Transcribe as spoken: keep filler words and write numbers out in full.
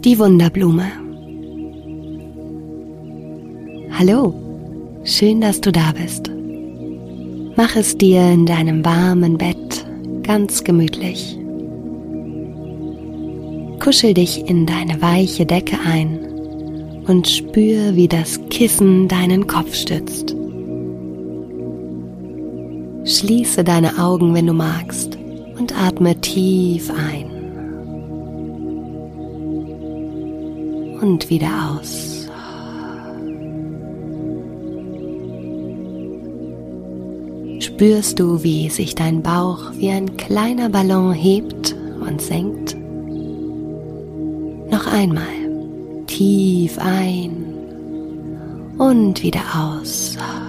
Die Wunderblume. Hallo, schön, dass du da bist. Mach es dir in deinem warmen Bett ganz gemütlich. Kuschel dich in deine weiche Decke ein und spür, wie das Kissen deinen Kopf stützt. Schließe deine Augen, wenn du magst, und atme tief ein und wieder aus. Spürst du, wie sich dein Bauch wie ein kleiner Ballon hebt und senkt? Noch einmal tief ein und wieder aus.